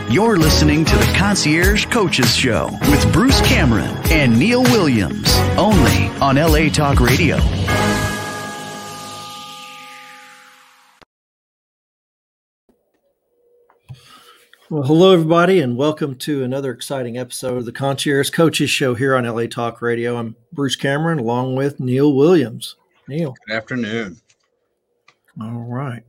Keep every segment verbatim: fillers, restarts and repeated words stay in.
You're listening to the Concierge Coaches Show with Bruce Cameron and Neil Williams, only on L A Talk Radio. Well, hello, everybody, and welcome to another exciting episode of the Concierge Coaches Show here on L A Talk Radio. I'm Bruce Cameron, along with Neil Williams. Neil. Good afternoon. All right.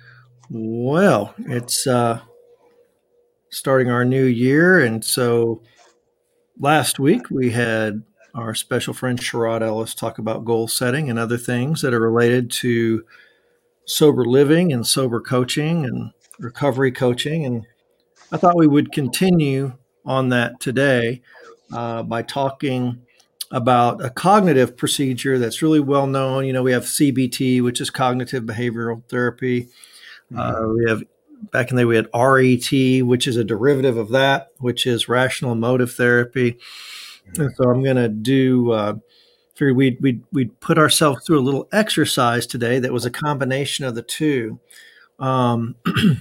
Well, it's uh, starting our new year, and so last week we had our special friend Sherrod Ellis talk about goal setting and other things that are related to sober living and sober coaching and recovery coaching, and I thought we would continue on that today uh, by talking about a cognitive procedure that's really well known. You know, we have C B T, which is cognitive behavioral therapy. Mm-hmm. Uh, we have back in the day we had R E T, which is a derivative of that, which is rational emotive therapy. Mm-hmm. And so I'm going to do. Uh, figured we'd we'd we'd put ourselves through a little exercise today that was a combination of the two. Um,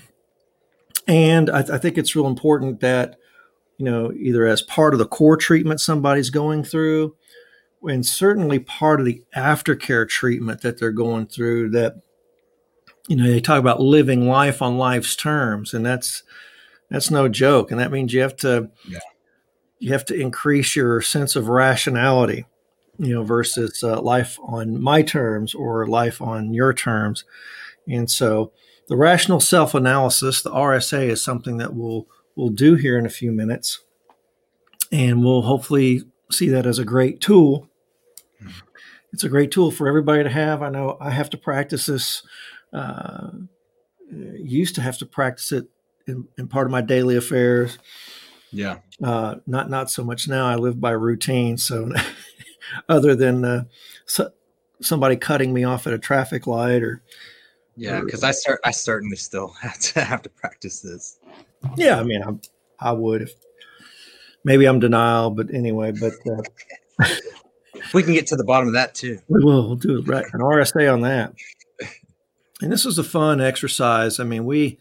And I, th- I think it's real important that, you know, either as part of the core treatment somebody's going through, and certainly part of the aftercare treatment that they're going through, that, you know, they talk about living life on life's terms, and that's that's no joke. And that means you have to yeah. you have to increase your sense of rationality, you know, versus uh, life on my terms or life on your terms. And so the rational self-analysis, the R S A, is something that we'll we'll do here in a few minutes, and we'll hopefully see that as a great tool. It's a great tool for everybody to have. I know I have to practice this. Uh, used to have to practice it in, in part of my daily affairs. Yeah. Uh, not not so much now. I live by routine. So other than uh, so, somebody cutting me off at a traffic light or Yeah, because I start. I certainly still have to have to practice this. Yeah, I mean, I, I would if maybe I'm denial, but anyway. But uh, we can get to the bottom of that too. We will. We'll do right, an R S A on that. And this was a fun exercise. I mean, we.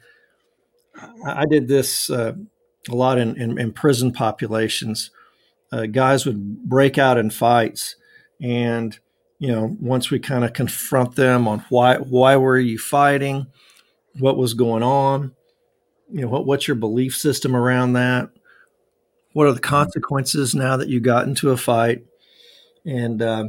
I did this uh, a lot in, in, in prison populations. Uh, guys would break out in fights, and you know, once we kind of confront them on why, why were you fighting? What was going on? You know, what, what's your belief system around that? What are the consequences now that you got into a fight? And, uh,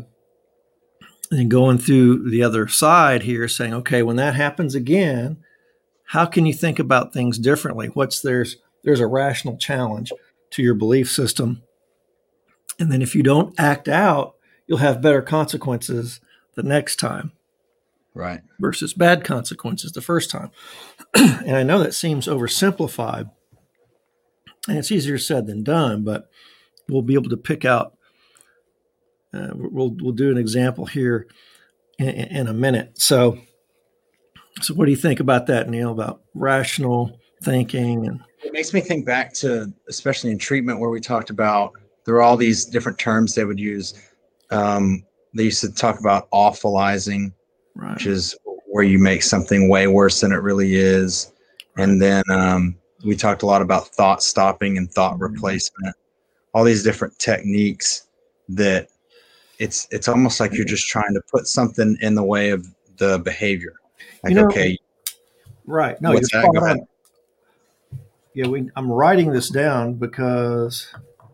and going through the other side here saying, okay, when that happens again, how can you think about things differently? What's there's, there's a rational challenge to your belief system. And then if you don't act out, you'll have better consequences the next time. Right. Versus bad consequences the first time. And I know that seems oversimplified, and it's easier said than done, but we'll be able to pick out, uh, we'll we'll do an example here in, in a minute. So, so what do you think about that, Neil, about rational thinking? And it makes me think back to, especially in treatment, where we talked about, there were all these different terms they would use. Um, they used to talk about awfulizing, right, which is where you make something way worse than it really is. Right. And then um, we talked a lot about thought stopping and thought mm-hmm. replacement, all these different techniques that it's it's almost like you're just trying to put something in the way of the behavior. Like, you know, okay. Right. No, what's you're that? Go ahead. Yeah, we, I'm writing this down because...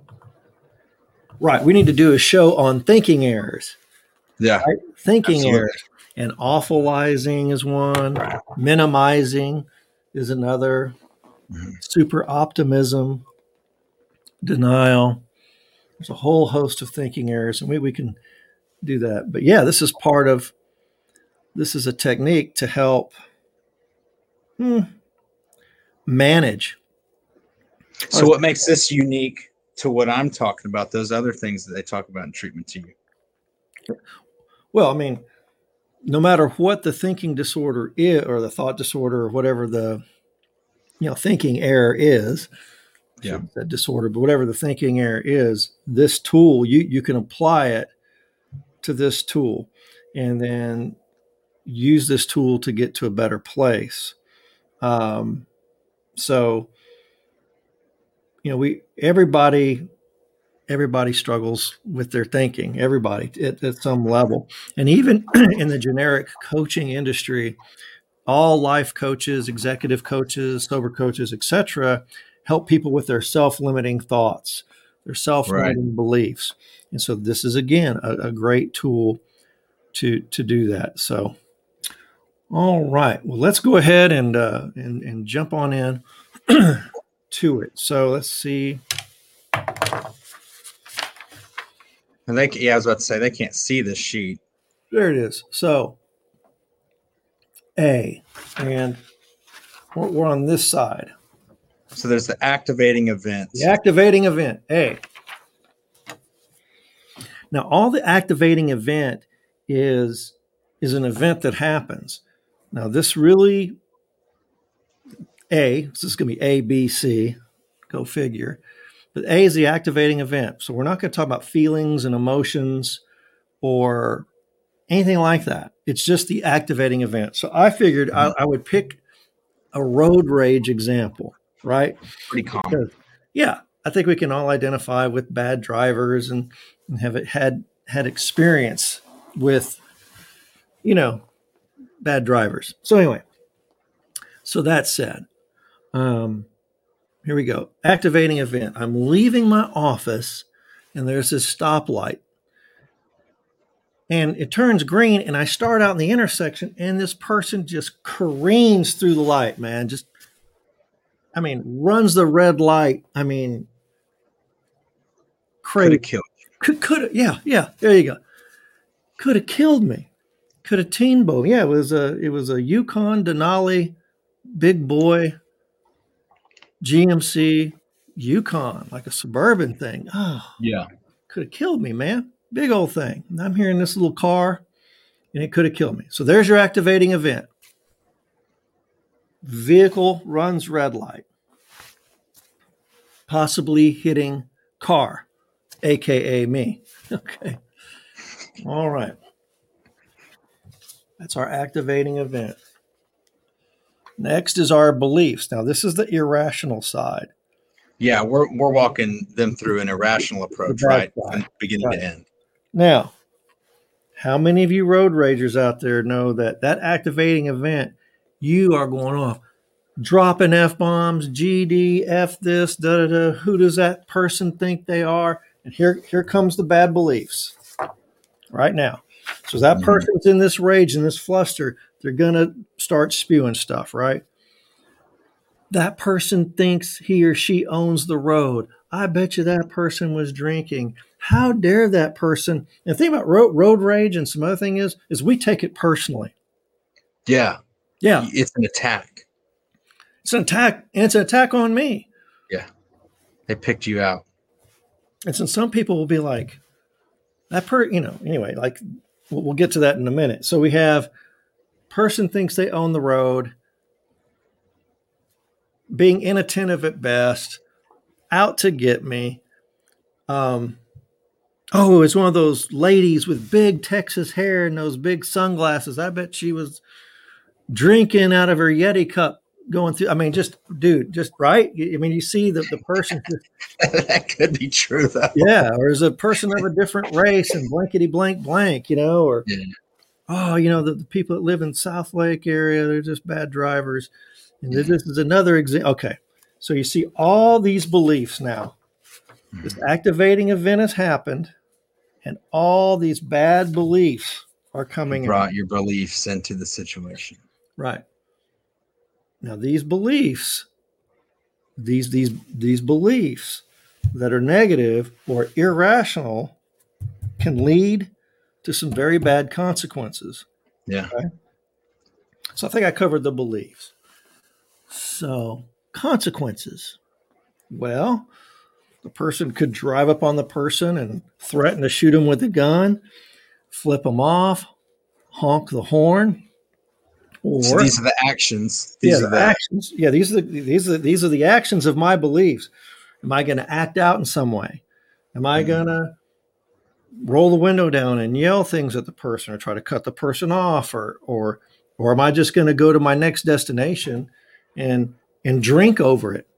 Right. We need to do a show on thinking errors. Yeah. Right? Thinking absolutely. errors. And awfulizing is one. Right. Minimizing is another. Mm-hmm. Super optimism. Denial. There's a whole host of thinking errors, and we, we can do that. But yeah, this is part of, this is a technique to help hmm, manage. So what makes this unique to what I'm talking about, those other things that they talk about in treatment to you? Well, I mean, no matter what the thinking disorder is, or the thought disorder, or whatever the, you know, thinking error is, yeah, that disorder, but whatever the thinking error is, this tool, you, you can apply it to this tool and then use this tool to get to a better place. Um, so you know, we everybody everybody struggles with their thinking. Everybody at, at some level, and even in the generic coaching industry, all life coaches, executive coaches, sober coaches, et cetera, help people with their self-limiting thoughts, their self-limiting right. beliefs. And so this is, again, a, a great tool to, to do that. So, all right. Well, let's go ahead and, uh, and, and jump on in to it. So let's see. And they, yeah, I was about to say, they can't see this sheet. There it is. So A, and we're, we're on this side. So there's the activating event. The activating event, A. Now, all the activating event is, is an event that happens. Now, this really, A, this is going to be A, B, C, go figure. But A is the activating event. So we're not going to talk about feelings and emotions or anything like that. It's just the activating event. So I figured mm-hmm. I, I would pick a road rage example, right? Pretty common. Because, yeah, I think we can all identify with bad drivers and, and have it had had experience with, you know, bad drivers. So anyway, so that said, um, here we go. Activating event. I'm leaving my office and there's this stoplight. And it turns green and I start out in the intersection and this person just careens through the light, man. Just, I mean, runs the red light. I mean, crazy. Could have killed you. Could, could have, yeah, yeah, there you go. Could have killed me. Could have teen bow. Yeah, it was a, it was a Yukon Denali big boy G M C Yukon, like a suburban thing. Oh, yeah. Could have killed me, man. Big old thing. And I'm here in this little car and it could have killed me. So there's your activating event. Vehicle runs red light. Possibly hitting car, A K A me. Okay. All right. That's our activating event. Next is our beliefs. Now, this is the irrational side. Yeah, we're we're walking them through an irrational approach, right? From beginning right. to end. Now, how many of you road ragers out there know that that activating event, you are going off, dropping F-bombs, G D, F this, da da da. Who does that person think they are? And here, here comes the bad beliefs right now. So that person's in this rage, in this fluster, they're going to start spewing stuff, right? That person thinks he or she owns the road. I bet you that person was drinking. How dare that person? And the thing about road, road rage and some other thing is, is we take it personally. Yeah. Yeah. It's an attack. It's an attack. And it's an attack on me. Yeah. They picked you out. And so some people will be like, that per, you know, anyway, like we'll, we'll get to that in a minute. So we have person thinks they own the road, being inattentive at best, out to get me. Um, oh, it's one of those ladies with big Texas hair and those big sunglasses. I bet she was drinking out of her Yeti cup going through. I mean, just, dude, just right. I mean, you see the, the person. Just, that could be true, though. Yeah. Or is a person of a different race and blankety blank blank, you know, or, yeah. oh, you know, the, the people that live in South Lake area, they're just bad drivers. And this is another example. Okay. So you see all these beliefs now. This activating event has happened and all these bad beliefs are coming you brought in. Your beliefs into the situation. Right. Now these beliefs, these, these, these beliefs that are negative or irrational can lead to some very bad consequences. Yeah. Okay? So I think I covered the beliefs. So consequences. Well, the person could drive up on the person and threaten to shoot him with a gun, flip them off, honk the horn. Or, so these are the actions. These yeah, are the actions. Yeah, these are the, these are these are the actions of my beliefs. Am I going to act out in some way? Am I mm-hmm. going to roll the window down and yell things at the person, or try to cut the person off, or or or am I just going to go to my next destination and and drink over it?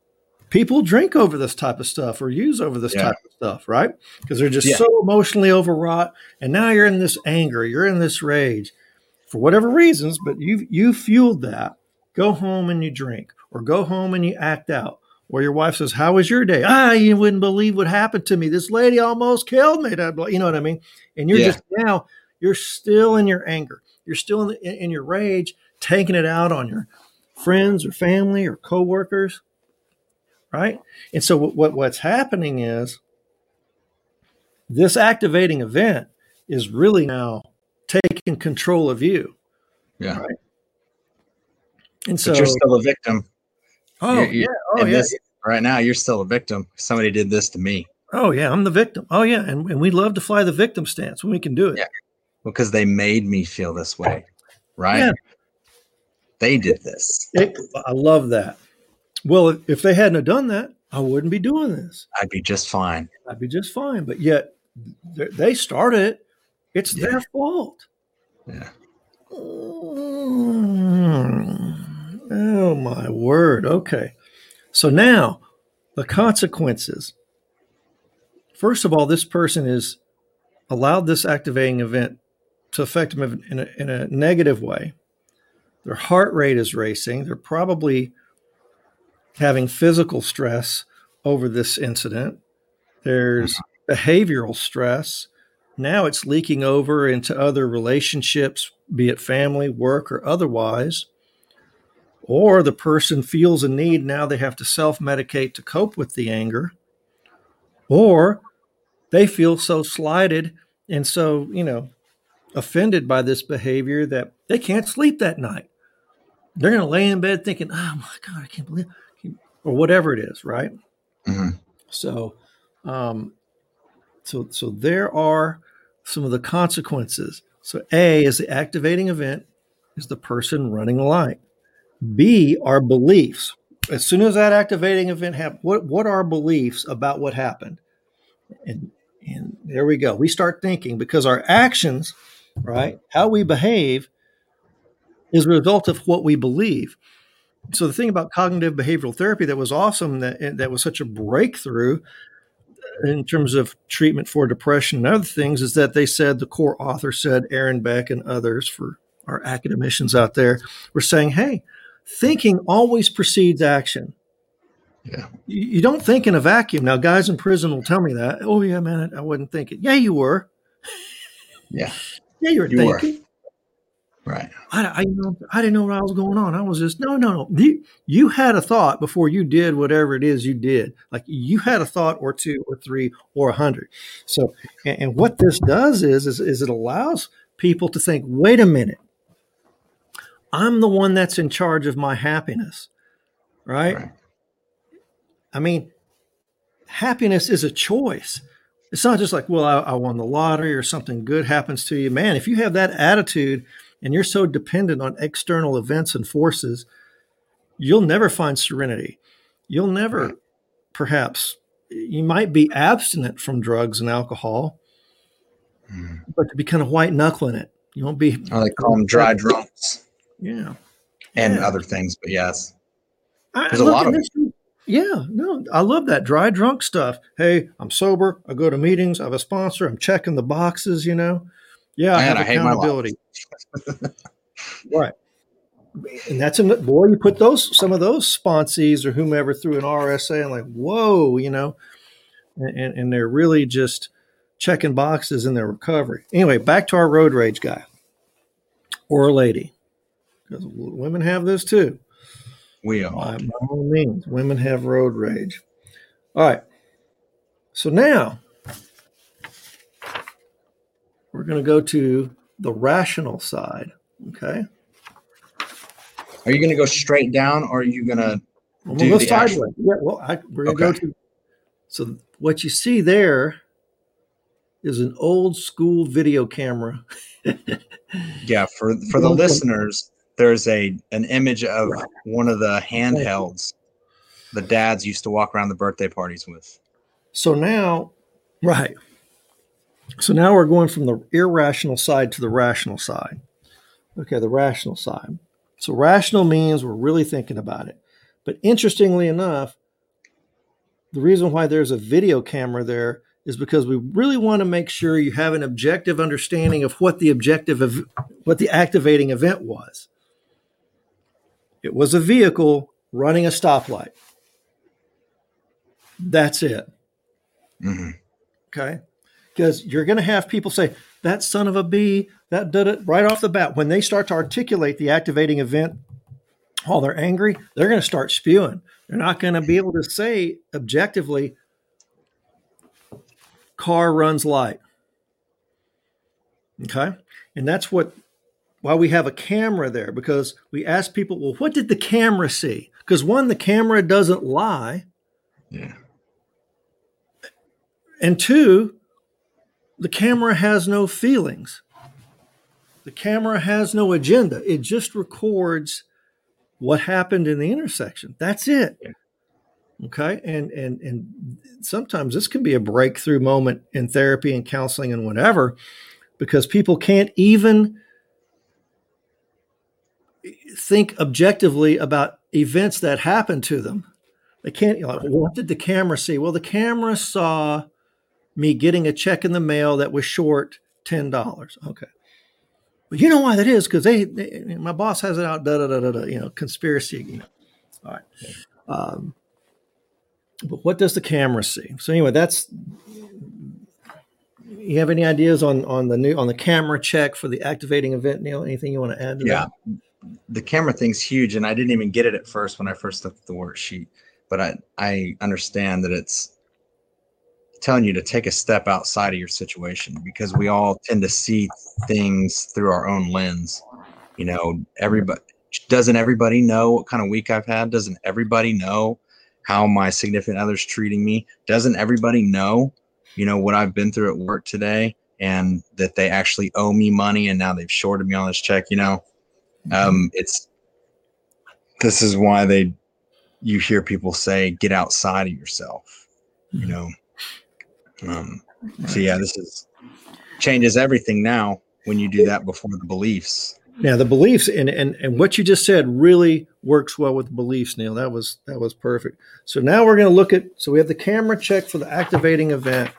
people drink over this type of stuff or use over this Yeah. type of stuff, right? Because they're just Yeah. so emotionally overwrought. And now you're in this anger, you're in this rage for whatever reasons, but you you fueled that. Go home and you drink, or go home and you act out. Or your wife says, "How was your day?" "Ah, you wouldn't believe what happened to me. This lady almost killed me." You know what I mean? And you're Yeah. just now, you're still in your anger. You're still in, the, in your rage, taking it out on your friends or family or coworkers, right? And so what, what's happening is this activating event is really now taking control of you. Yeah. Right. And so but you're still a victim. Oh, You're- yeah. you're- Oh, in yeah. this- right now, you're still a victim. Somebody did this to me. Oh, yeah. I'm the victim. Oh, yeah. And, and we love to fly the victim stance when we can do it. Yeah. Because they made me feel this way. Right? Yeah. They did this. It, I love that. Well, if, if they hadn't have done that, I wouldn't be doing this. I'd be just fine. I'd be just fine. But yet they- they started it. It's Yeah. their fault. Yeah. Oh, my word. Okay. So now the consequences. First of all, this person is allowed this activating event to affect them in a, in a negative way. Their heart rate is racing. They're probably having physical stress over this incident. There's behavioral stress. Now it's leaking over into other relationships, be it family, work, or otherwise. Or the person feels a need. Now they have to self-medicate to cope with the anger. Or they feel so slighted and so, you know, offended by this behavior that they can't sleep that night. They're going to lay in bed thinking, "Oh my God, I can't believe it," or whatever it is, right? Mm-hmm. So, um, so, so there are some of the consequences. So A is the activating event is the person running the light. B are beliefs. As soon as that activating event happened, what, what are beliefs about what happened? And, and there we go. We start thinking because our actions, right, how we behave is a result of what we believe. So the thing about cognitive behavioral therapy that was awesome, that, that was such a breakthrough in terms of treatment for depression and other things, is that they said, the core author said, Aaron Beck and others, for our academicians out there, were saying, hey, thinking always precedes action. Yeah. You, you don't think in a vacuum. Now, guys in prison will tell me that. Oh, yeah, man, I wasn't thinking. Yeah, you were. Yeah. Yeah, you were You thinking. were. Right. I, I, you know, I didn't know what was going on. I was just, no, no, no. You, you had a thought before you did whatever it is you did. Like you had a thought or two or three or a hundred. So, and, and what this does is, is, is it allows people to think, wait a minute, I'm the one that's in charge of my happiness, right? Right. I mean, happiness is a choice. It's not just like, well, I, I won the lottery or something good happens to you. Man, if you have that attitude and you're so dependent on external events and forces, you'll never find serenity. You'll never, Right. perhaps, you might be abstinent from drugs and alcohol, Mm. but to be kind of white knuckling it. You won't be. I like call them dry drunks Yeah. and Yeah. other things, but yes. I, There's a look, lot and of this- Yeah, no, I love that dry drunk stuff. Hey, I'm sober. I go to meetings. I have a sponsor. I'm checking the boxes, you know. Yeah, I Man, have I hate my life. accountability. Right. And that's in the, boy, you put those, some of those sponsees or whomever through an R S A and like, whoa, you know, and, and, and they're really just checking boxes in their recovery. Anyway, back to our road rage guy or lady, because women have this too. We all. By, by all means, women have road rage. All right. So now we're going to go to the rational side. Okay. Are you going to go straight down or are you going to We'll do go the sideways. actual- Yeah, well, I, we're going to Okay. go to. So what you see there is an old school video camera. Yeah, for for the listeners, there's a an image of one of the handhelds the dads used to walk around the birthday parties with. So now, right. So now we're going from the irrational side to the rational side. Okay, the rational side. So rational means we're really thinking about it. But interestingly enough, the reason why there's a video camera there is because we really want to make sure you have an objective understanding of what the objective of what the activating event was. It was a vehicle running a stoplight. That's it. Mm-hmm. Okay. Because you're going to have people say, that son of a bee, that did it right off the bat. When they start to articulate the activating event while they're angry, they're going to start spewing. They're not going to be able to say objectively, car runs light. Okay. And that's what, why we have a camera there, because we ask people, well, what did the camera see? Because one, the camera doesn't lie. Yeah. And two, the camera has no feelings. The camera has no agenda. It just records what happened in the intersection. That's it. Yeah. Okay. And, and, and sometimes this can be a breakthrough moment in therapy and counseling and whatever, because people can't even think objectively about events that happened to them. They can't, you know, well, what did the camera see? Well, the camera saw me getting a check in the mail that was short ten dollars. Okay. Well, you know why that is? Because they, they, my boss has it out, da, da, da, da, da, you know, conspiracy, you know. All right. Um, but what does the camera see? So anyway, that's, you have any ideas on, on the new, on the camera check for the activating event, Neil? Anything you want to add to yeah. that? The camera thing's huge. And I didn't even get it at first when I first looked at the worksheet, but I, I understand that it's telling you to take a step outside of your situation, because we all tend to see things through our own lens. You know, everybody, doesn't everybody know what kind of week I've had? Doesn't everybody know how my significant other's treating me? Doesn't everybody know, you know, what I've been through at work today, and that they actually owe me money and now they've shorted me on this check? You know, um, it's, this is why they, you hear people say, get outside of yourself, you know? Um, so yeah, this is changes everything now when you do that before the beliefs. Yeah, the beliefs and, and and what you just said really works well with the beliefs, Neil. That was that was perfect. So now we're going to look at, so we have the camera check for the activating event.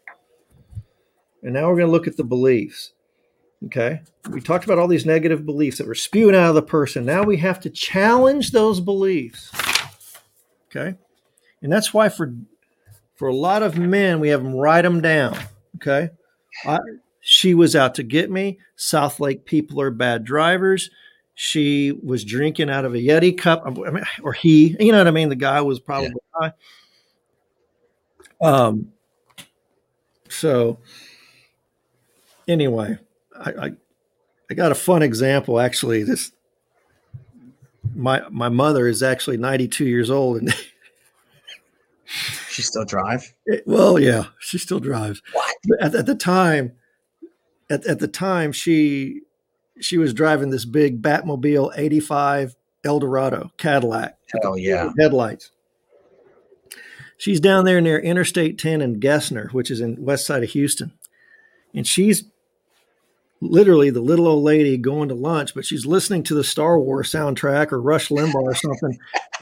And now we're going to look at the beliefs. Okay. We talked about all these negative beliefs that were spewing out of the person. Now we have to challenge those beliefs. Okay. And that's why for For a lot of men, we have them write them down. Okay. I, she was out to get me. South Lake people are bad drivers. She was drinking out of a Yeti cup. I mean, or he, you know what I mean? The guy was probably yeah. high. Um, so anyway, I, I, I got a fun example. Actually, this, my, my mother is actually ninety-two years old, and she still drive? It, well, yeah, she still drives. What? At, at the time, at, at the time, she she was driving this big Batmobile eighty-five Eldorado Cadillac. Hell yeah. Headlights. She's down there near Interstate ten in Gessner, which is in west side of Houston. And she's literally the little old lady going to lunch, but she's listening to the Star Wars soundtrack or Rush Limbaugh or something.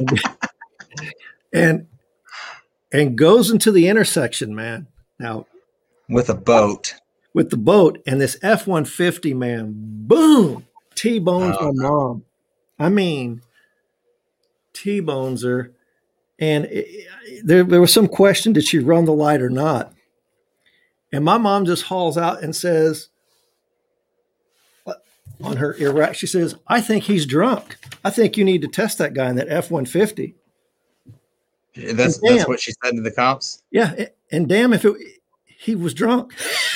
and And goes into the intersection, man. Now, with a boat, with the boat, and this F one fifty, man, boom, T-bones oh, my mom. I mean, T-bones her. And it, there, there was some question, did she run the light or not? And my mom just hauls out and says, on her Iraq, she says, I think he's drunk. I think you need to test that guy in that F one fifty. That's that's what she said to the cops? Yeah. And damn if it, he was drunk.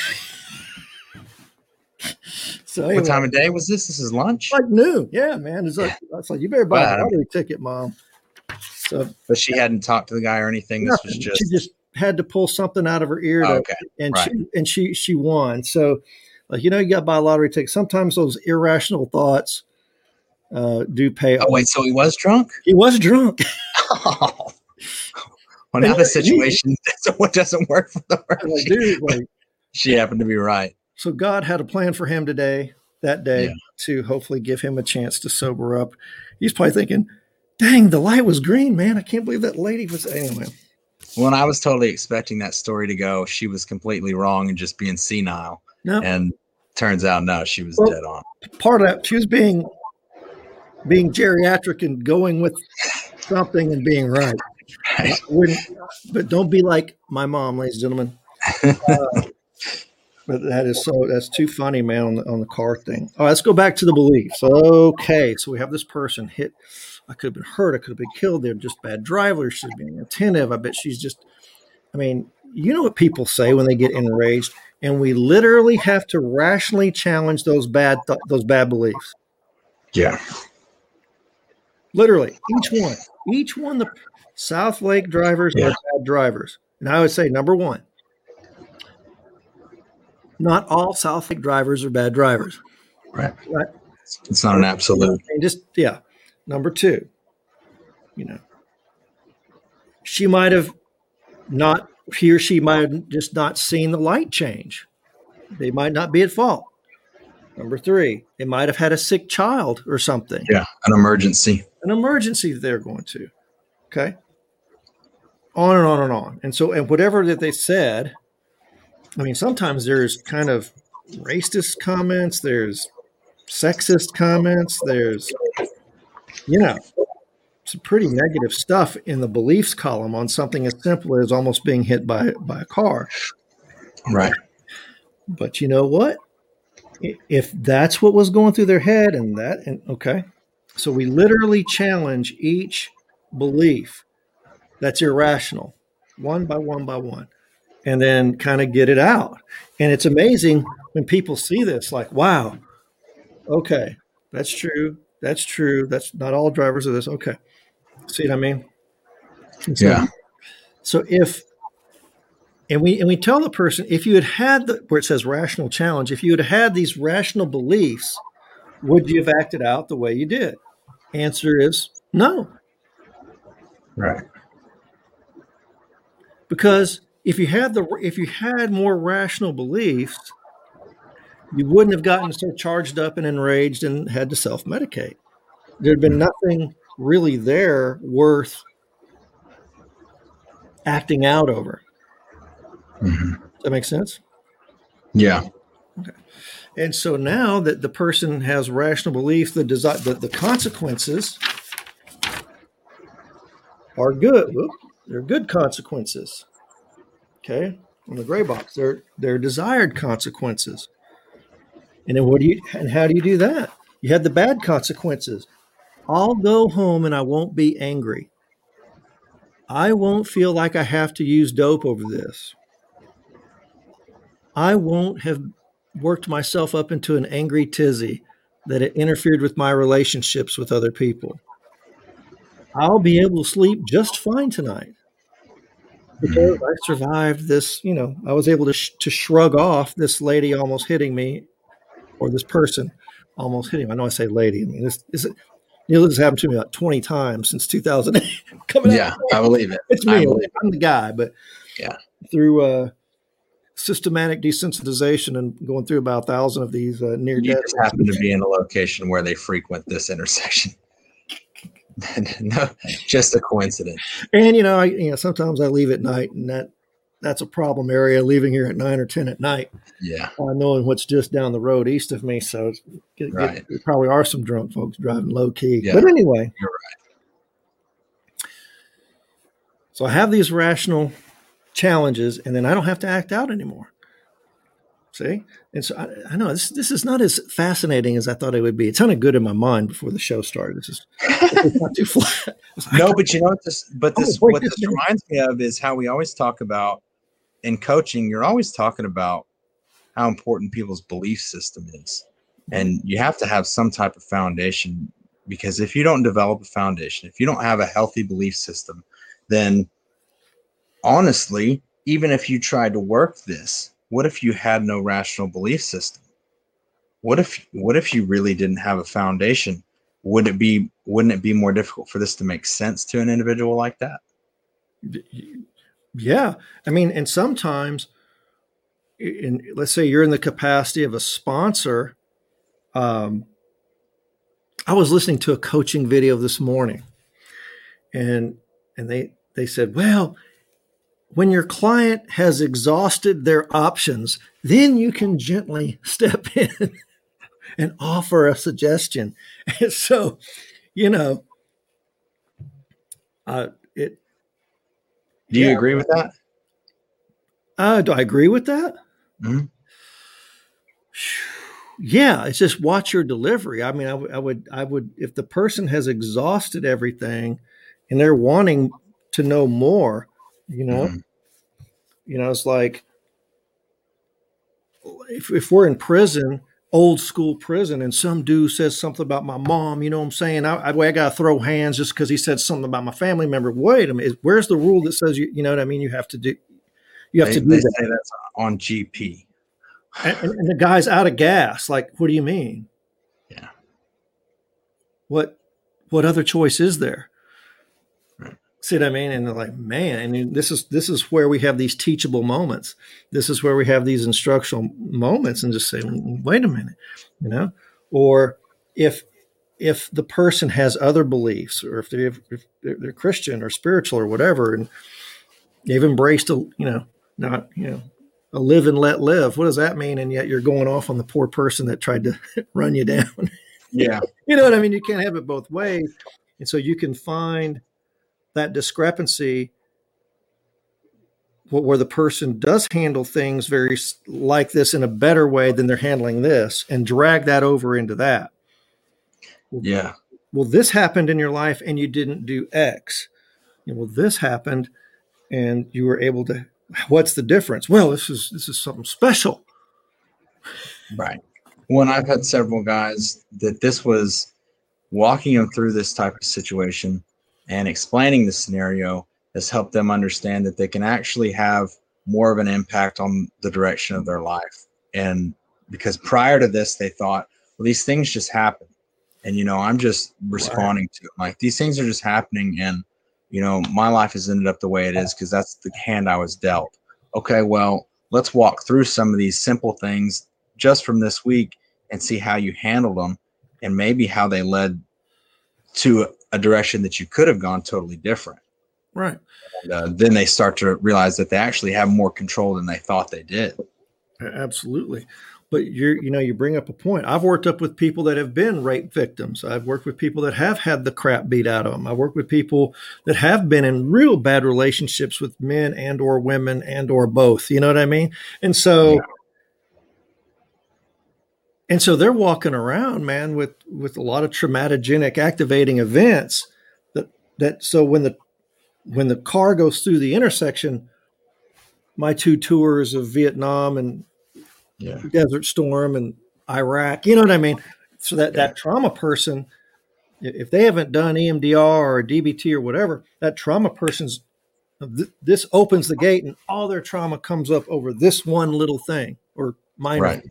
So anyway, what time of day was this? This is lunch? Like noon. Yeah, man. It's like, I was like, you better buy wow. a lottery ticket, Mom. So, but she hadn't talked to the guy or anything. This was just she just had to pull something out of her ear. To, oh, okay. And right. she and she she won. So, like, you know, you got to buy a lottery ticket. Sometimes those irrational thoughts uh, do pay off. Oh wait, so he was drunk? He was drunk. Oh. Well, now the situation doesn't, what doesn't work for the like, dude, like, she happened to be right. So God had a plan for him today, that day, yeah. to hopefully give him a chance to sober up. He's probably thinking, dang, the light was green, man. I can't believe that lady was. Anyway. When I was totally expecting that story to go, she was completely wrong and just being senile. No. And turns out, no, she was well, dead on. Part of that, she was being being geriatric and going with something and being right. Right. But don't be like my mom, ladies and gentlemen. Uh, but that is so, that's too funny, man, on the, on the car thing. All right, let's go back to the beliefs. Okay, so we have this person hit. I could have been hurt. I could have been killed. They're just bad drivers. She's being attentive. I bet she's just, I mean, you know what people say when they get enraged, and we literally have to rationally challenge those bad, th- those bad beliefs. Yeah. Literally, each one, each one, the South Lake drivers yeah. are bad drivers. And I would say, number one, not all South Lake drivers are bad drivers. Right. Right. It's not an absolute. And just, yeah. Number two, you know, she might have not, he or she might have just not seen the light change. They might not be at fault. Number three, they might have had a sick child or something. Yeah, an emergency. An emergency that they're going to. Okay. On and on and on. And so, and whatever that they said, I mean, sometimes there's kind of racist comments, there's sexist comments, there's, you know, some pretty negative stuff in the beliefs column on something as simple as almost being hit by, by a car. Right. But you know what? If that's what was going through their head and that, and okay. So we literally challenge each belief that's irrational, one by one by one, and then kind of get it out. And it's amazing when people see this, like, wow, okay, that's true. That's true. That's not all drivers are this. Okay. See what I mean? So, yeah. So if, and we, and we tell the person, if you had had the, where it says rational challenge, if you had had these rational beliefs, would you have acted out the way you did? Answer is no. Right. Because if you had the, if you had more rational beliefs, you wouldn't have gotten so charged up and enraged and had to self-medicate. There'd been nothing really there worth acting out over. Mm-hmm. Does that make sense? Yeah. Okay. And so now that the person has rational belief, the desire, the, the consequences are good. Whoop, they're good consequences. Okay. On the gray box, they're they're desired consequences. And then what do you and how do you do that? You had the bad consequences. I'll go home and I won't be angry. I won't feel like I have to use dope over this. I won't have worked myself up into an angry tizzy that it interfered with my relationships with other people. I'll be able to sleep just fine tonight because I survived this, you know, I was able to sh- to shrug off this lady almost hitting me, or this person almost hitting me. I know I say lady. I mean, this, this, you know, this has happened to me about twenty times since two thousand eight. Coming yeah, out I believe it. It's me. I'm the guy, but yeah, through uh, systematic desensitization and going through about a thousand of these uh, near death. You just happen to be in a location where they frequent this intersection. No, just a coincidence. And you know, I you know sometimes I leave at night, and that that's a problem area. Leaving here at nine or ten at night. Yeah, uh, knowing what's just down the road east of me, so it's, get, right. get, there probably are some drunk folks driving low key. Yeah. But anyway, you're right. So I have these rational challenges, and then I don't have to act out anymore. See? And so I, I know this this is not as fascinating as I thought it would be. It sounded good in my mind before the show started. This is it's not too flat. No, but you know what this but this what this reminds me of is how we always talk about in coaching, you're always talking about how important people's belief system is. And you have to have some type of foundation, because if you don't develop a foundation, if you don't have a healthy belief system, then honestly, even if you tried to work this, what if you had no rational belief system? What if what if you really didn't have a foundation? Would it be wouldn't it be more difficult for this to make sense to an individual like that? Yeah. I mean, and sometimes in, let's say you're in the capacity of a sponsor. Um, I was listening to a coaching video this morning, and and they they said, well, when your client has exhausted their options, then you can gently step in and offer a suggestion. And so, you know, uh, it. Do you yeah. agree with that? Uh, do I agree with that? Mm-hmm. Yeah, it's just watch your delivery. I mean, I, w- I would, I would, if the person has exhausted everything and they're wanting to know more, you know, mm-hmm. you know, it's like if, if we're in prison, old school prison, and some dude says something about my mom, you know what I'm saying? I, I, I got to throw hands just because he said something about my family member. Wait a minute, where's the rule that says you, you know what I mean? You have to do, you have they, to do they that. Say that's on G P. And, and the guy's out of gas. Like, what do you mean? Yeah. What, what other choice is there? Right. See what I mean? And they're like, man, and this is, this is where we have these teachable moments. This is where we have these instructional moments and just say, wait a minute, you know, or if, if the person has other beliefs or if, they have, if they're Christian or spiritual or whatever, and they've embraced a, you know, not, you know, a live and let live. What does that mean? And yet you're going off on the poor person that tried to run you down. Yeah. You know what I mean? You can't have it both ways. And so you can find that discrepancy where the person does handle things very like this in a better way than they're handling this and drag that over into that. Yeah. Well, this happened in your life and you didn't do X. Well, this happened and you were able to. What's the difference? Well, this is this is something special. Right. When I've had several guys that this was walking them through this type of situation and explaining the scenario has helped them understand that they can actually have more of an impact on the direction of their life. And because prior to this, they thought, well, these things just happen. And, you know, I'm just responding right. to it. Like these things are just happening. And, you know, my life has ended up the way it is because that's the hand I was dealt. Okay, well, let's walk through some of these simple things just from this week and see how you handled them and maybe how they led to a direction that you could have gone totally different. Right. And uh, then they start to realize that they actually have more control than they thought they did. Absolutely. But you're, you know, you bring up a point. I've worked up with people that have been rape victims. I've worked with people that have had the crap beat out of them. I've worked with people that have been in real bad relationships with men and or women and or both. You know what I mean? And so, yeah. and so they're walking around, man, with, with a lot of traumatogenic activating events that, that, so when the, when the car goes through the intersection, my two tours of Vietnam and yeah. Desert Storm and Iraq, you know what I mean? So that, yeah. that trauma person, if they haven't done E M D R or D B T or whatever, that trauma person's, th- this opens the gate and all their trauma comes up over this one little thing or minor. Right.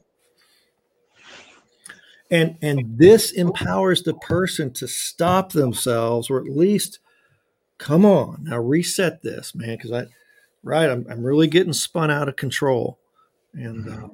And, and this empowers the person to stop themselves or at least, come on, now reset this, man. Cause I, right. I'm, I'm really getting spun out of control. And, uh,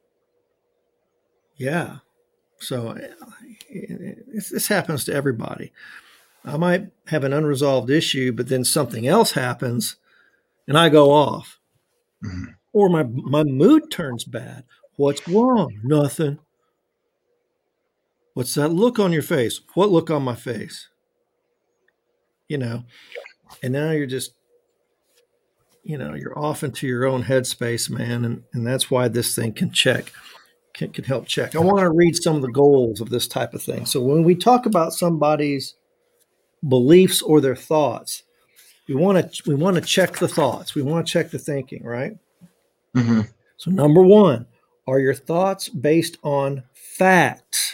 yeah. So this happens to everybody. I might have an unresolved issue, but then something else happens and I go off. Mm-hmm. Or my, my mood turns bad. What's wrong? Nothing. What's that look on your face? What look on my face? You know, and now you're just, you know, you're off into your own headspace, man. And, and that's why this thing can check. Can, can help check. I want to read some of the goals of this type of thing. So when we talk about somebody's beliefs or their thoughts, we want to we want to check the thoughts. We want to check the thinking, right? Mm-hmm. So number one, are your thoughts based on facts?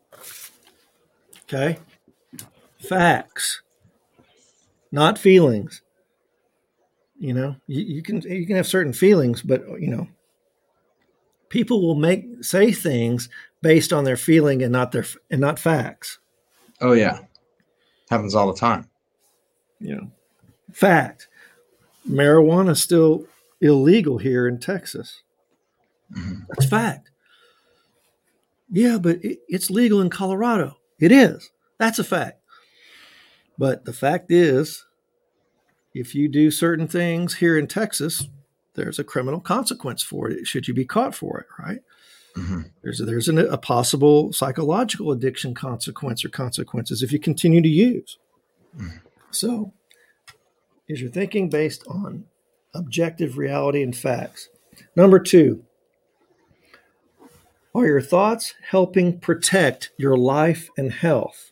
Okay, facts, not feelings. You know, you, you can you can have certain feelings, but you know. People will make say things based on their feeling and not their and not facts. Oh yeah, happens all the time. You know, fact: marijuana is still illegal here in Texas. Mm-hmm. That's fact. Yeah, but it, it's legal in Colorado. It is. That's a fact. But the fact is, if you do certain things here in Texas, there's a criminal consequence for it. Should you be caught for it, right? Mm-hmm. There's a, there's an, a possible psychological addiction consequence or consequences if you continue to use. Mm-hmm. So, is your thinking based on objective reality and facts? Number two, are your thoughts helping protect your life and health?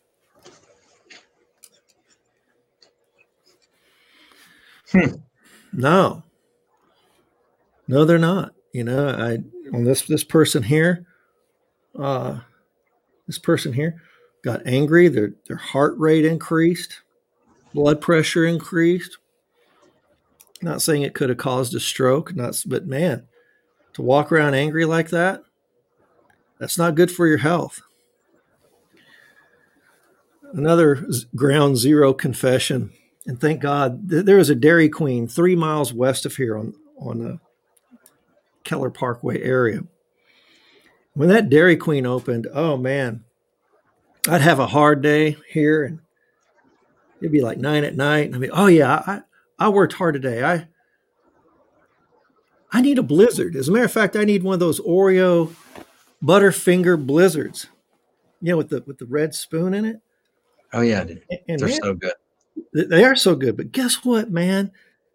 Hmm. No. No, they're not. You know, I on this this person here, uh, this person here got angry. Their their heart rate increased, blood pressure increased. Not saying it could have caused a stroke, not but man, to walk around angry like that, that's not good for your health. Another ground zero confession, and thank God there is a Dairy Queen three miles west of here on on the Keller Parkway area. When that Dairy Queen opened, oh man, I'd have a hard day here, and it'd be like nine at night, and I'd be, oh yeah, I I worked hard today. I I need a Blizzard. As a matter of fact, I need one of those Oreo Butterfinger Blizzards, you know, with the with the red spoon in it. Oh yeah, dude. And they're man, so good. They are so good. But guess what, man?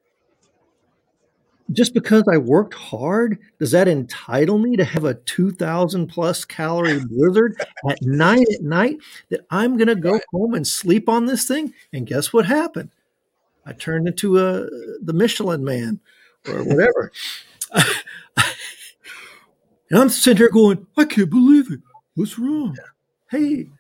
Just because I worked hard, does that entitle me to have a two thousand plus calorie Blizzard at nine at night that I'm going to go right. home and sleep on this thing? And guess what happened? I turned into a the Michelin Man or whatever. And I'm sitting here going, I can't believe it. What's wrong? Yeah. Hey,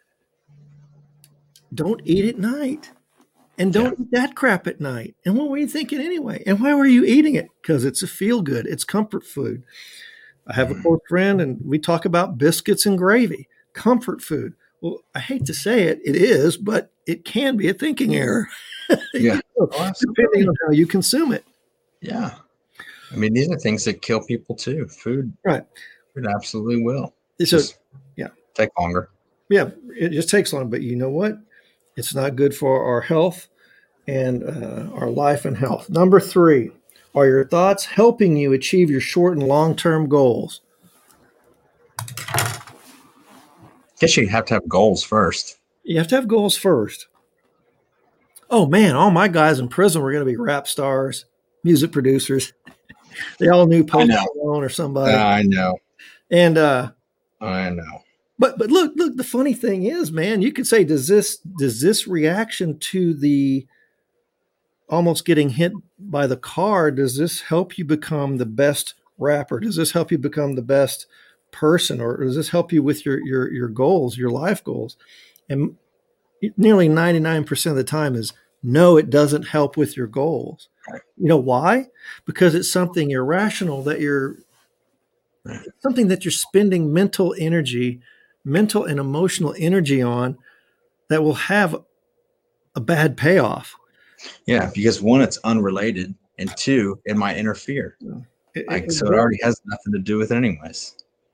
don't eat at night. And don't yeah. eat that crap at night. And what were you thinking anyway? And why were you eating it? Because it's a feel good. It's comfort food. I have a close friend, and we talk about biscuits and gravy, comfort food. Well, I hate to say it, it is, but it can be a thinking error. Yeah. know, depending on how you consume it. Yeah. I mean, these are things that kill people too. Food. Right. It absolutely will. It's just, yeah. Take longer. Yeah. It just takes long. But you know what? It's not good for our health and uh, our life and health. Number three, are your thoughts helping you achieve your short and long-term goals? I guess you have to have goals first. You have to have goals first. Oh, man, all my guys in prison were going to be rap stars, music producers. They all knew Post Malone or somebody. Uh, I know. And uh, I know. But but look, look, the funny thing is, man, you could say, does this does this reaction to the almost getting hit by the car, does this help you become the best rapper? Does this help you become the best person? Or does this help you with your your your goals, your life goals? And nearly ninety-nine percent of the time is no, it doesn't help with your goals. You know why? Because it's something irrational that you're something that you're spending mental energy mental and emotional energy on that will have a bad payoff. Yeah, because one, it's unrelated, and two, it might interfere. It, like, it, so it already has nothing to do with it anyways.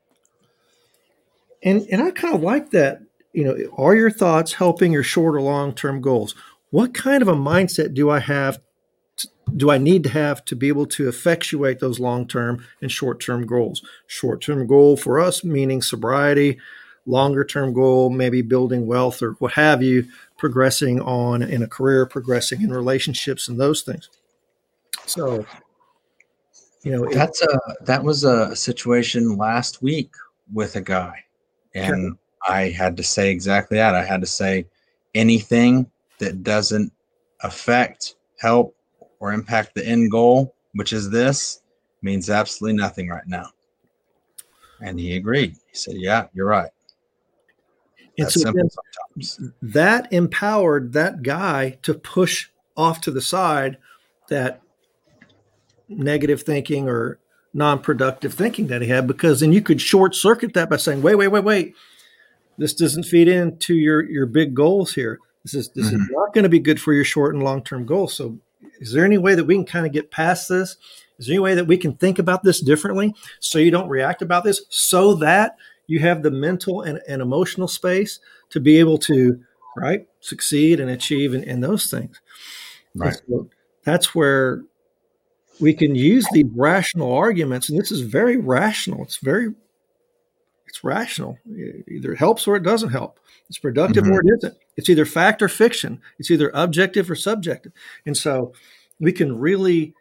And and I kind of like that. You know, are your thoughts helping your short or long-term goals? What kind of a mindset do I have? To, do I need to have to be able to effectuate those long-term and short-term goals? Short-term goal for us meaning sobriety. Longer term goal, maybe building wealth or what have you, progressing on in a career, progressing in relationships and those things. So, you know, that's it, a, that was a situation last week with a guy. And sure. I had to say exactly that. I had to say anything that doesn't affect, help, or impact the end goal, which is this, means absolutely nothing right now. And he agreed. He said, yeah, you're right. And so simple sometimes. That empowered that guy to push off to the side that negative thinking or non-productive thinking that he had, because then you could short circuit that by saying, wait, wait, wait, wait. This doesn't feed into your, your big goals here. This is this mm-hmm. is not going to be good for your short and long-term goals. So is there any way that we can kind of get past this? Is there any way that we can think about this differently so you don't react about this, so that you have the mental and, and emotional space to be able to, right, succeed and achieve in, in those things. Right. So that's where we can use the rational arguments, and this is very rational. It's very, it's rational. It either helps or it doesn't help. It's productive mm-hmm. or it isn't. It's either fact or fiction. It's either objective or subjective. And so we can really,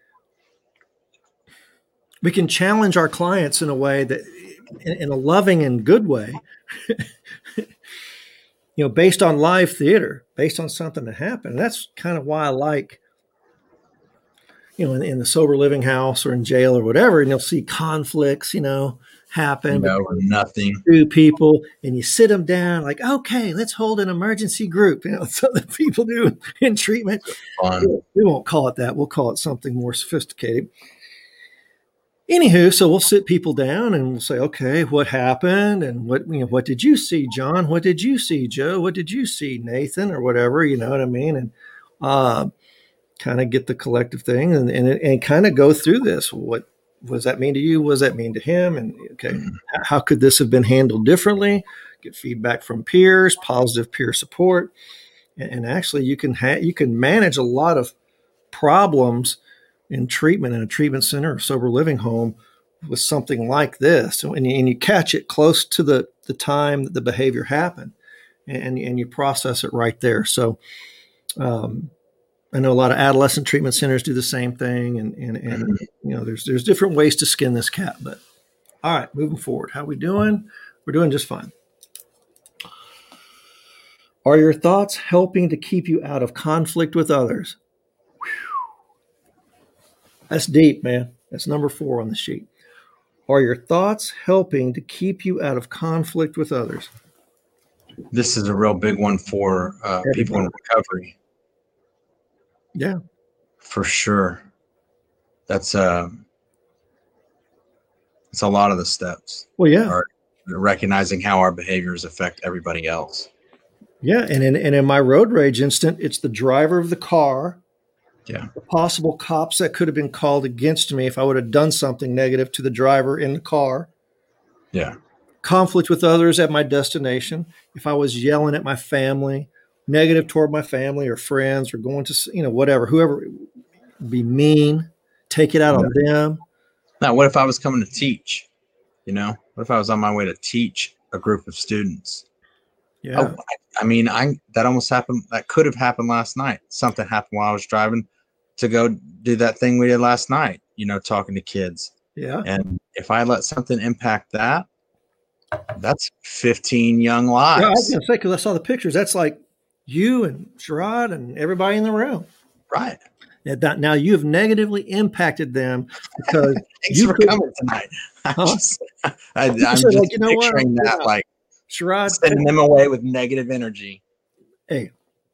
we can challenge our clients in a way that, in, in a loving and good way, you know, based on live theater, based on something that happened. And that's kind of why I like, you know, in, in the sober living house or in jail or whatever, and you'll see conflicts, you know, happen. No, or nothing. Two people, and you sit them down like, okay, let's hold an emergency group. You know, something people do in treatment. Fun. We won't call it that. We'll call it something more sophisticated. Anywho, so we'll sit people down and we'll say, okay, what happened? And what, you know, what did you see, John? What did you see, Joe? What did you see, Nathan, or whatever, you know what I mean? And, uh, kind of get the collective thing and, and, and kind of go through this. What, what does that mean to you? What does that mean to him? And okay, mm-hmm. how could this have been handled differently? Get feedback from peers, positive peer support. And, and actually you can ha- you can manage a lot of problems in treatment in a treatment center or sober living home with something like this. So, and you, and you catch it close to the, the time that the behavior happened and, and you process it right there. So, um, I know a lot of adolescent treatment centers do the same thing, and and, and you know, there's there's different ways to skin this cat. But all right, moving forward, how we doing? We're doing just fine. Are your thoughts helping to keep you out of conflict with others? Whew. That's deep, man. That's number four on the sheet. Are your thoughts helping to keep you out of conflict with others? This is a real big one for uh, people in recovery. Yeah, for sure. That's uh, it's a lot of the steps. Well, yeah, are recognizing how our behaviors affect everybody else. Yeah, and in and in my road rage instant, it's the driver of the car. Yeah, the possible cops that could have been called against me if I would have done something negative to the driver in the car. Yeah, conflict with others at my destination. If I was yelling at my family, negative toward my family or friends, or going to, you know, whatever, whoever, be mean, take it out on them. Now, what if I was coming to teach? You know, what if I was on my way to teach a group of students? Yeah. Oh, I, I mean, I that almost happened. That could have happened last night. Something happened while I was driving to go do that thing we did last night, you know, talking to kids. Yeah. And if I let something impact that, that's fifteen young lives. Yeah, I was going to say, because I saw the pictures, that's like you and Sherrod and everybody in the room. Right. That now you have negatively impacted them because Thanks you for could, coming tonight. I'm huh? just, I, I'm just like, you know picturing what? that, Yeah. like Sherrod, sending them away with negative energy. Hey,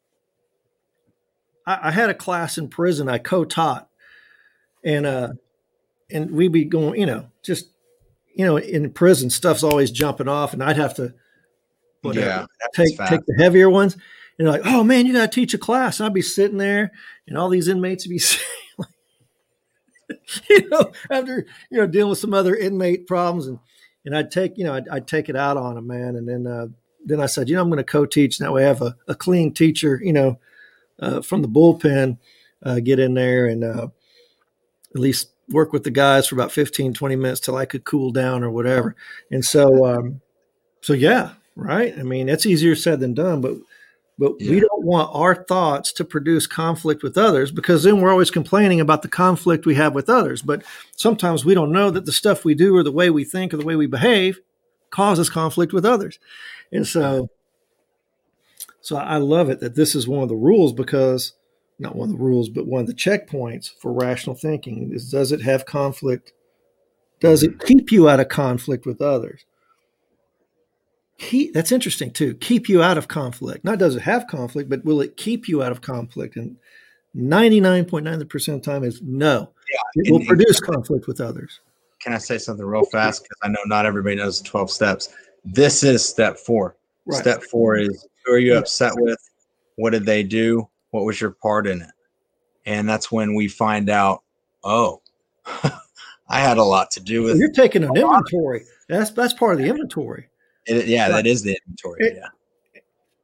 I, I had a class in prison I co-taught, and uh, and we'd be going, you know, just, you know, in prison stuff's always jumping off, and I'd have to, whatever, Yeah, take fast. take the heavier ones. And they're like, oh man, you got to teach a class. I'd be sitting there, and all these inmates would be saying, like, you know, after, you know, dealing with some other inmate problems, and and I'd take, you know, I'd, I'd take it out on them, man. And then uh, then I said, you know, I'm going to co-teach. And that way I have a, a clean teacher, you know, uh, from the bullpen, uh, get in there and uh, at least work with the guys for about fifteen, twenty minutes till I could cool down or whatever. And so, um, so yeah, right. I mean, it's easier said than done, but But yeah. we don't want our thoughts to produce conflict with others, because then we're always complaining about the conflict we have with others. But sometimes we don't know that the stuff we do or the way we think or the way we behave causes conflict with others. And so, so I love it that this is one of the rules, because not one of the rules, but one of the checkpoints for rational thinking is, does it have conflict? Does it keep you out of conflict with others? Keep, that's interesting too. Keep you out of conflict. Not does it have conflict, but will it keep you out of conflict? And ninety-nine point nine percent of the time is no. Yeah, it will produce conflict with others. Can I say something real fast? Because I know not everybody knows the twelve steps. This is step four. Right. Step four is, who are you upset with? What did they do? What was your part in it? And that's when we find out, oh, I had a lot to do with. Well, you're taking an inventory. That's that's part of the inventory. It, yeah, right. That is the inventory. It, yeah.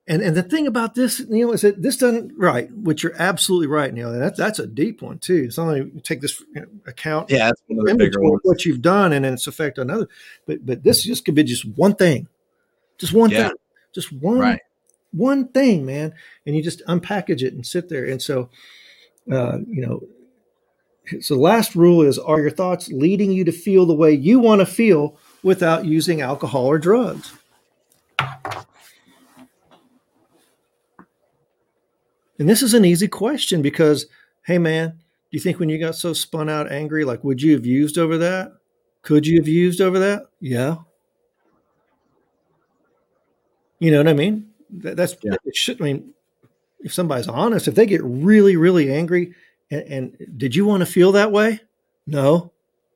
And and the thing about this, Neil, is that this doesn't right, which you're absolutely right, Neil. That's that's a deep one too. It's only you take this you know, account, yeah, that's one of the bigger ones. What you've done, and then its effect on others. But but this just could be just one thing, just one yeah. thing, just one right. one thing, man. And you just unpackage it and sit there. And so, uh, you know, so the last rule is: are your thoughts leading you to feel the way you want to feel without using alcohol or drugs? And this is an easy question because, hey, man, do you think when you got so spun out angry, like, would you have used over that? Could you have used over that? Yeah. You know what I mean? That, that's, yeah. it should, I mean, if somebody's honest, if they get really, really angry, and, and did you want to feel that way? No.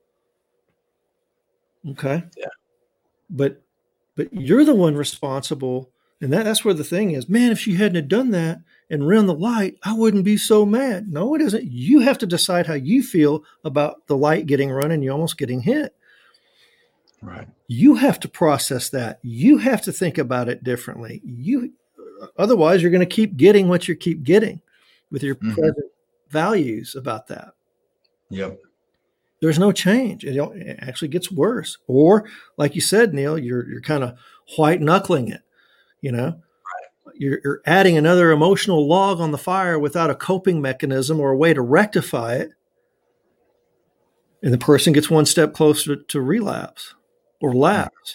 Okay. Yeah. But, but you're the one responsible. And that, that's where the thing is, man, if she hadn't have done that and ran the light, I wouldn't be so mad. No, it isn't. You have to decide how you feel about the light getting run and you almost getting hit. Right. You have to process that. You have to think about it differently. You, otherwise you're going to keep getting what you keep getting with your mm-hmm. present values about that. Yep. There's no change. It, it actually gets worse. Or like you said, Neil, you're, you're kind of white knuckling it. You know, right. you're, you're adding another emotional log on the fire without a coping mechanism or a way to rectify it. And the person gets one step closer to, to relapse or lapse.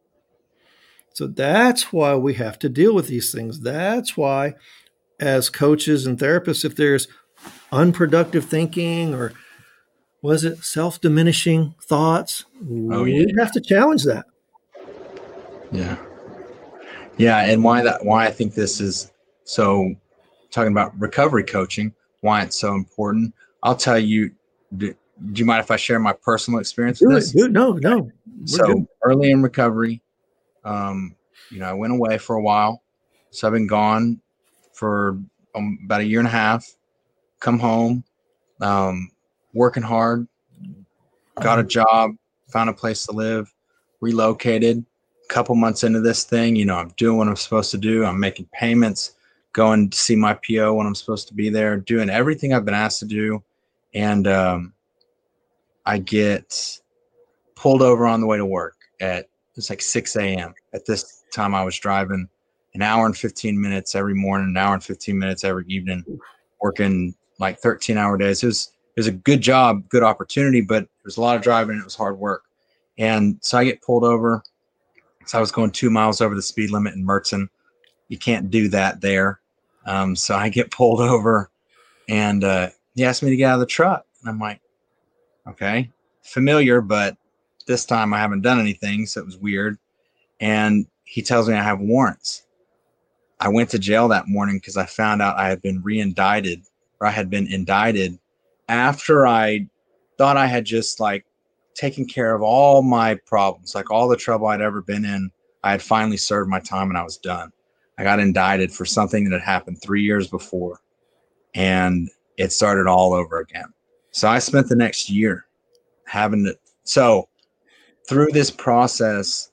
So that's why we have to deal with these things. That's why, as coaches and therapists, if there's unproductive thinking or was it self-diminishing thoughts, oh, yeah. we have to challenge that. Yeah. Yeah, and why that? Why I think this is so. Talking about recovery coaching, why it's so important. I'll tell you. Do, do you mind if I share my personal experience do with it, this? Do it. No, no. So good. Early in recovery, um, you know, I went away for a while. So I've been gone for um, about a year and a half. Come home, um, working hard. Got a job, found a place to live, relocated. Couple months into this thing, you know, I'm doing what I'm supposed to do. I'm making payments, going to see my P O when I'm supposed to be there, doing everything I've been asked to do. And um, I get pulled over on the way to work at, it's like six a.m. At this time I was driving an hour and fifteen minutes every morning, an hour and fifteen minutes every evening, working like thirteen hour days. It was, it was a good job, good opportunity, but there was a lot of driving and it was hard work. And so I get pulled over. So I was going two miles over the speed limit in Mertzen. You can't do that there. Um, so I get pulled over and uh, he asked me to get out of the truck. And I'm like, okay, familiar, but this time I haven't done anything. So it was weird. And he tells me I have warrants. I went to jail that morning because I found out I had been re-indicted or I had been indicted after I thought I had just like taking care of all my problems, like all the trouble I'd ever been in. I had finally served my time and I was done. I got indicted for something that had happened three years before and it started all over again. So I spent the next year having to, so through this process,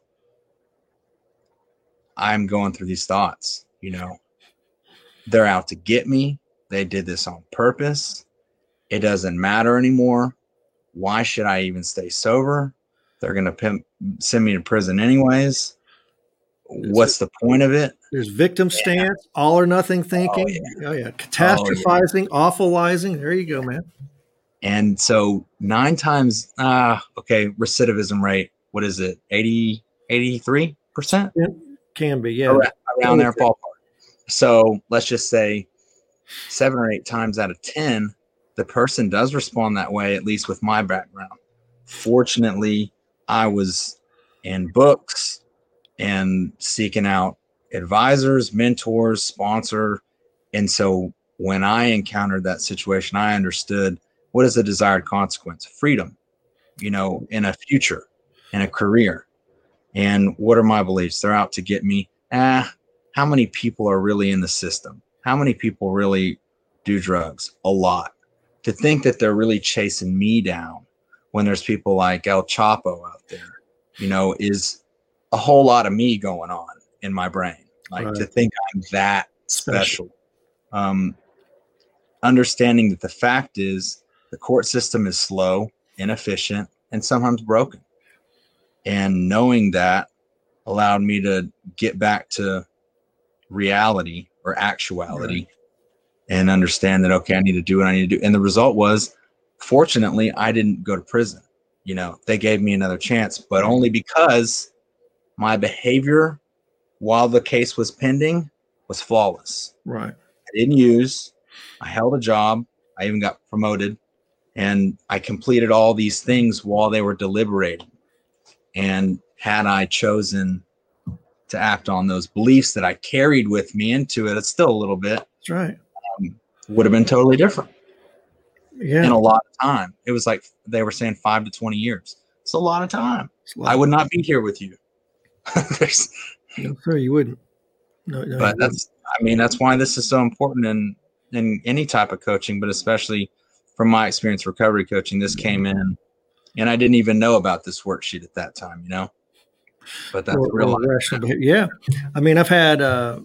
I'm going through these thoughts, you know, they're out to get me. They did this on purpose. It doesn't matter anymore. Why should I even stay sober? They're going to send me to prison anyways. What's the point of it? There's victim yeah. stance, all or nothing thinking. Oh, yeah. Oh, yeah. Catastrophizing, oh, yeah. awfulizing. There you go, man. And so nine times, ah, okay, recidivism rate, what is it? eighty, eighty-three percent? It can be, yeah. Around, around there, ballpark. So let's just say seven or eight times out of ten, the person does respond that way, at least with my background. Fortunately, I was in books and seeking out advisors, mentors, sponsor. And so when I encountered that situation, I understood what is the desired consequence? Freedom, you know, in a future, in a career. And what are my beliefs? They're out to get me. Ah, how many people are really in the system? How many people really do drugs? A lot. To think that they're really chasing me down when there's people like El Chapo out there, you know, is a whole lot of me going on in my brain. Like right. to think I'm that special. special. Um, understanding that the fact is the court system is slow, inefficient, and sometimes broken. And knowing that allowed me to get back to reality or actuality right. and understand that, okay, I need to do what I need to do. And the result was, fortunately, I didn't go to prison. You know, they gave me another chance, but only because my behavior while the case was pending was flawless. Right. I didn't use, I held a job. I even got promoted, and I completed all these things while they were deliberating. And had I chosen to act on those beliefs that I carried with me into it, it's still a little bit. That's right. Um, would have been totally different. Yeah. In a lot of time. It was like they were saying five to twenty years. It's a lot of time. Lot I would not be here with you. No, sir, you wouldn't. No, no, but that's, I mean, that's why this is so important in, in any type of coaching, but especially from my experience, recovery coaching, this came in and I didn't even know about this worksheet at that time, you know, but that's or, real. Or rational behavior. Yeah. I mean, I've had uh,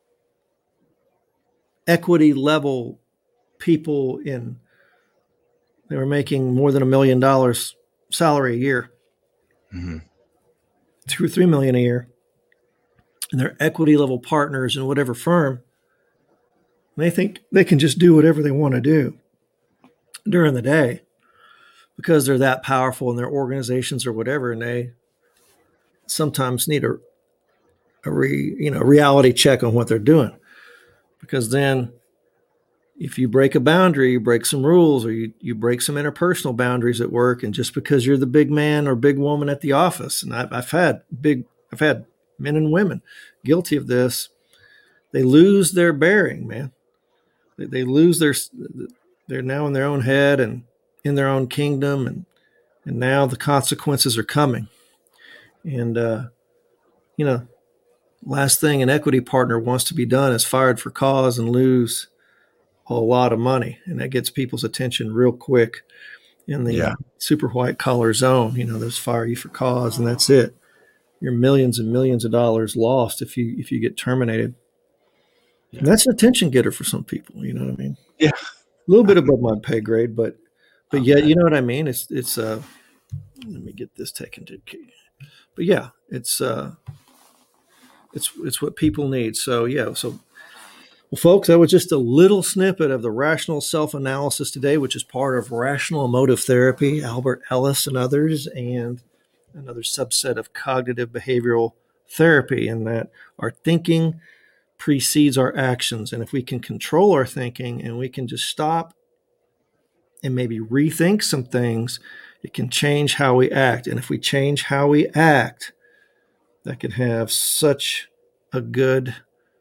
equity level people in, they were making more than a million dollars salary a year, mm-hmm. two or three million a year. And they're equity level partners in whatever firm. And they think they can just do whatever they want to do during the day because they're that powerful in their organizations or whatever. And they sometimes need a, a re, you know, reality check on what they're doing. Because then if you break a boundary, you break some rules, or you, you break some interpersonal boundaries at work, and just because you're the big man or big woman at the office, and I've, I've had big, I've had men and women guilty of this, they lose their bearing, man. They, they lose their, they're now in their own head and in their own kingdom, and and now the consequences are coming. And uh, you know, last thing an equity partner wants to be done is fired for cause and lose a lot of money, and that gets people's attention real quick in the yeah. super white collar zone. You know, there's fire you for cause, and that's it. You're millions and millions of dollars lost if you if you get terminated. Yeah. And that's an attention getter for some people. You know what I mean? Yeah, a little bit above my pay grade, but but yeah, you know what I mean. It's it's uh, let me get this taken to. But yeah, it's uh, it's it's what people need. So yeah, so. Well, folks, that was just a little snippet of the rational self-analysis today, which is part of rational emotive therapy, Albert Ellis and others, and another subset of cognitive behavioral therapy, in that our thinking precedes our actions. And if we can control our thinking and we can just stop and maybe rethink some things, it can change how we act. And if we change how we act, that can have such a good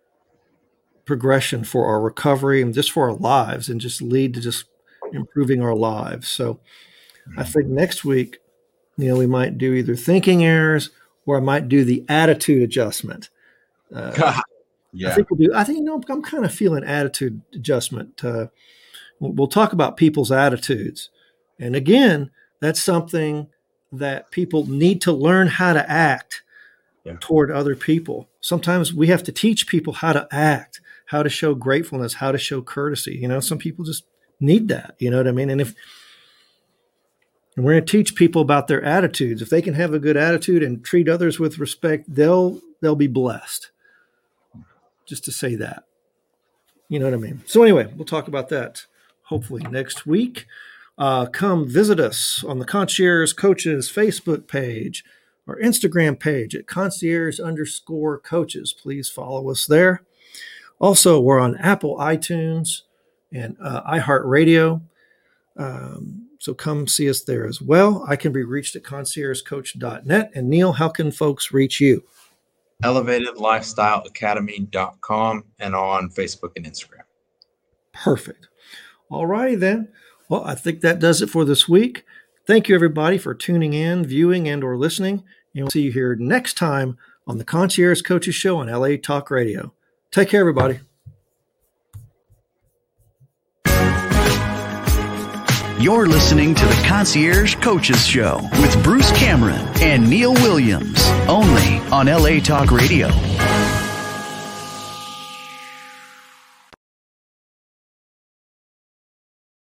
progression for our recovery and just for our lives, and just lead to just improving our lives. So I think next week, you know, we might do either thinking errors, or I might do the attitude adjustment. Uh, yeah. I think we'll do, I think, you know, I'm kind of feeling attitude adjustment. Uh, we'll talk about people's attitudes. And again, that's something that people need to learn how to act yeah. toward other people. Sometimes we have to teach people how to act, how to show gratefulness, how to show courtesy. You know, some people just need that. You know what I mean? And if and we're going to teach people about their attitudes, if they can have a good attitude and treat others with respect, they'll they'll be blessed. Just to say that. You know what I mean? So anyway, we'll talk about that hopefully next week. Uh, come visit us on the Concierge Coaches Facebook page, or Instagram page at concierge underscore coaches. Please follow us there. Also, we're on Apple, iTunes, and uh, iHeartRadio. Um, so come see us there as well. I can be reached at concierge coach dot net. And Neil, how can folks reach you? elevated lifestyle academy dot com and on Facebook and Instagram. Perfect. All righty then. Well, I think that does it for this week. Thank you, everybody, for tuning in, viewing, and or listening. And we'll see you here next time on the Concierge Coaches Show on L A Talk Radio. Take care, everybody. You're listening to the Concierge Coaches Show with Bruce Cameron and Neil Williams, only on L A Talk Radio.